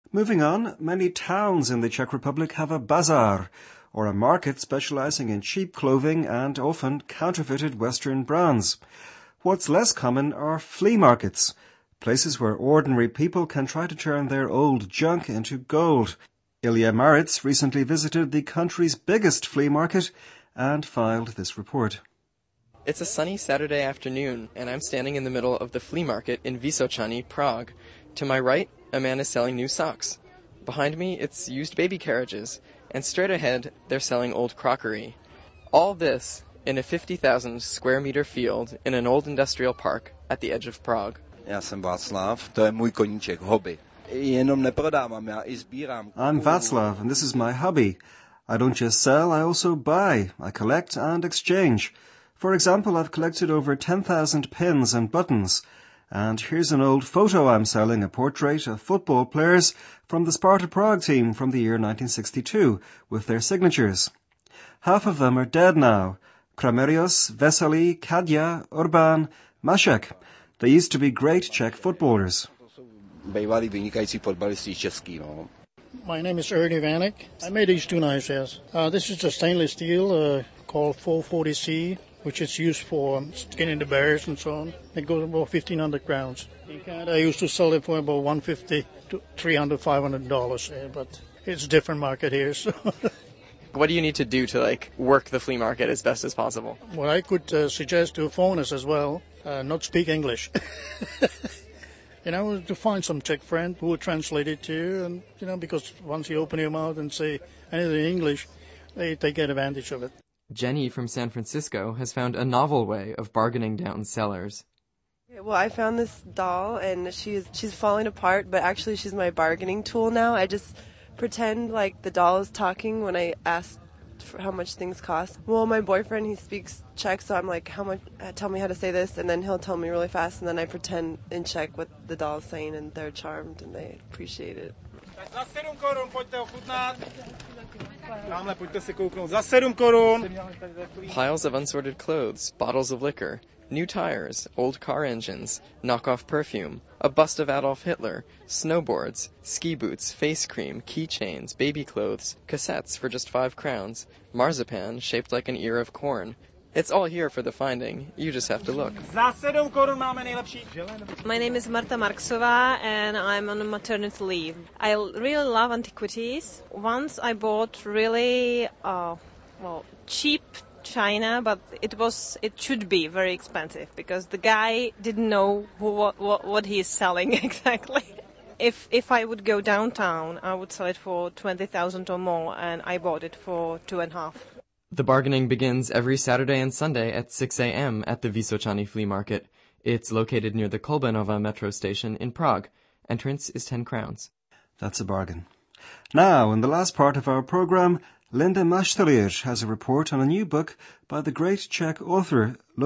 Moving on, many towns in the Czech Republic have a bazaar, or a market specializing in cheap clothing and often counterfeited Western brands. What's less common are flea markets, places where ordinary people can try to turn their old junk into gold. Ilya Maritz recently visited the country's biggest flea market and filed this report. It's a sunny Saturday afternoon, and I'm standing in the middle of the flea market in Vysočany, Prague. To my right, a man is selling new socks. Behind me, it's used baby carriages, and straight ahead, they're selling old crockery. All this in a 50,000 square meter field in an old industrial park at the edge of Prague. Já jsem Václav, to je můj koníček, hobby. Jenom neprodávám, já I sbírám. I'm Václav, and this is my hobby. I don't just sell, I also buy. I collect and exchange. For example, I've collected over 10,000 pins and buttons. And here's an old photo I'm selling, a portrait of football players from the Sparta Prague team from the year 1962, with their signatures. Half of them are dead now. Kramerios, Vesely, Kadja, Urban, Mašek. They used to be great Czech footballers. Bývalí vynikající fotbalisti český, no. My name is Ernie Vanek. I made these two knives, yes. This is a stainless steel called 440C, which is used for skinning the bears and so on. It goes about 1,500 crowns. In Canada, I used to sell it for about $150 to $300, $500, but it's a different market here. So. What do you need to do to, work the flea market as best as possible? What I could suggest to foreigners as well, not speak English. To find some Czech friend who will translate it to you, and, because once you open your mouth and say anything in English, they get advantage of it. Jenny from San Francisco has found a novel way of bargaining down sellers. Well, I found this doll, and she's falling apart, but actually she's my bargaining tool now. I just pretend like the doll is talking when I ask for how much things cost. Well, my boyfriend, he speaks Czech, so I'm like, how much? Tell me how to say this, and then he'll tell me really fast, and then I pretend in Czech what the doll is saying, and they're charmed, and they appreciate it. Za 7 korun, pojďte ochutnat. Tamhle, pojďte si kouknout. Za 7 korun. Piles of unsorted clothes, bottles of liquor, new tires, old car engines, knockoff perfume, a bust of Adolf Hitler, snowboards, ski boots, face cream, keychains, baby clothes, cassettes for just 5 crowns, marzipan shaped like an ear of corn. It's all here for the finding. You just have to look. Za 7 korun máme nejlepší. My name is Marta Marksová, and I'm on maternity leave. I really love antiquities. Once I bought really cheap china, but it should be very expensive because the guy didn't know what he is selling exactly. If I would go downtown, I would sell it for 20,000 or more, and I bought it for 2.5. The bargaining begins every Saturday and Sunday at 6 a.m. at the Vysočany Flea Market. It's located near the Kolbenova metro station in Prague. Entrance is 10 crowns. That's a bargain. Now, in the last part of our program, Linda Maštalier has a report on a new book by the great Czech author